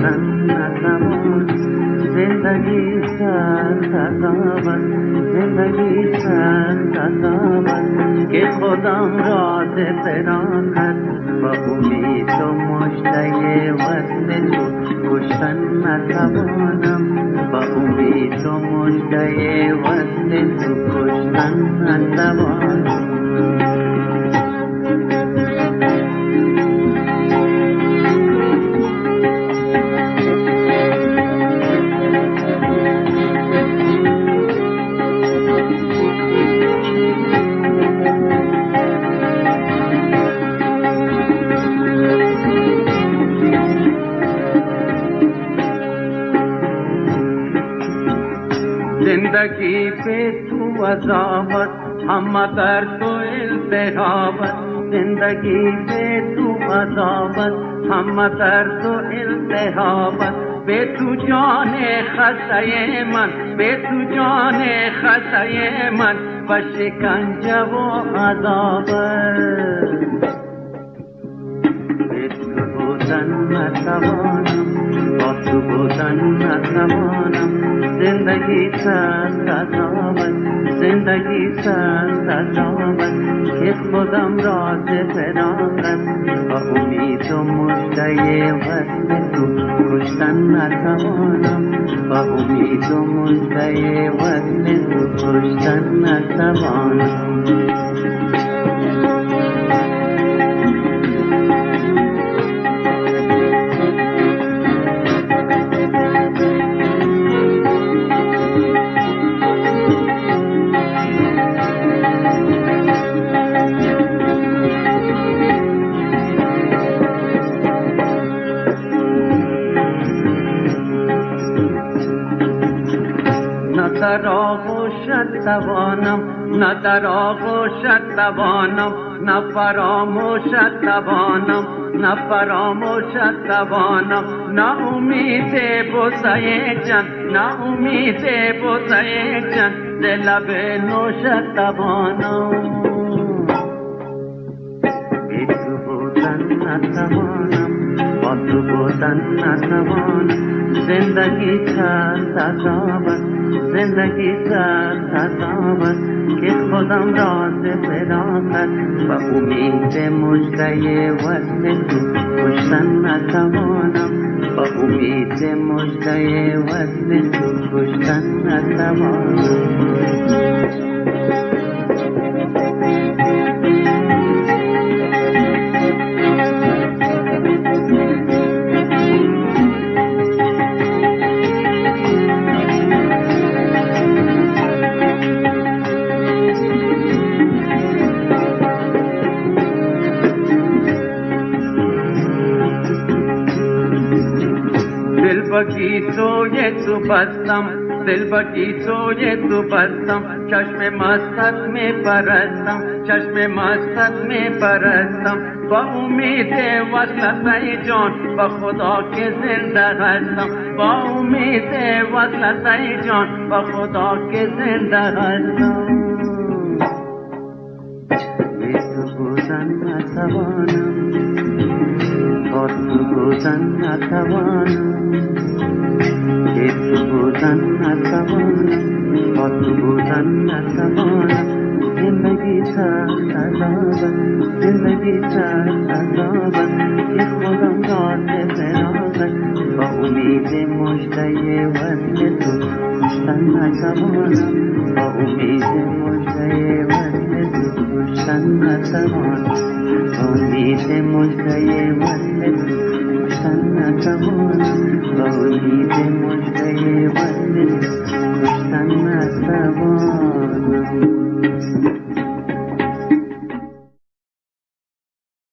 بودن نتوان زندگی سخت عذابت زندگی سخت عذابت که خودم را ز فراقت با امید و مژده وصل تو کشتن نتوانم با امید و مژده وصل تو کشتن نتوانم زندگی به تو عذابت همه درد و التهابت زندگی به تو عذابت همه درد و التهابت به تو جان خسته من به تو جان خسته من و شکنجه و عذابت به تو بودن نتوانم با تو بودن نتوانم زندگی سخت عذابت زندگی سخت عذابت که خودم را ز فراقت با امید و مژده وصل تو کشتن نتوانم با امید و مژده وصل تو کشتن نتوانم نه در آغوشت توانم نه در آغوشت توانم نه فراموشت توانم نه فراموشت توانم نه امید بوسه جان نه امید بوسه جان ز لب نوشت توانم بی تو بودن نتوانم با تو بودن نتوانم زندگی سخت عذابت زندگی سخت عذابت که خودم را ز فراقت و امید مژده وصل تو کشتن نتوانم با امید مژده وصل تو کشتن نتوانم بگیسوی تو بستم دل بگیسوی تو بستم چشم مستت می پرستم چشم مستت می پرستم با امید وصلت ای جان با خدا که زنده هستم با امید وصلت ای جان با خدا که زنده هستم بی تو بودن نتوانم با تو بودن نتوانم بی تو بودن نتوانم با تو بودن نتوانم زندگی سخت عذابت زندگی سخت عذابت که خودم را ز فراقت با امید مژده وصل تو کشتن نتوانم با امید مژده وصل تو کشتن نتوانم با امید مژده وصل تو کشتن نتوانم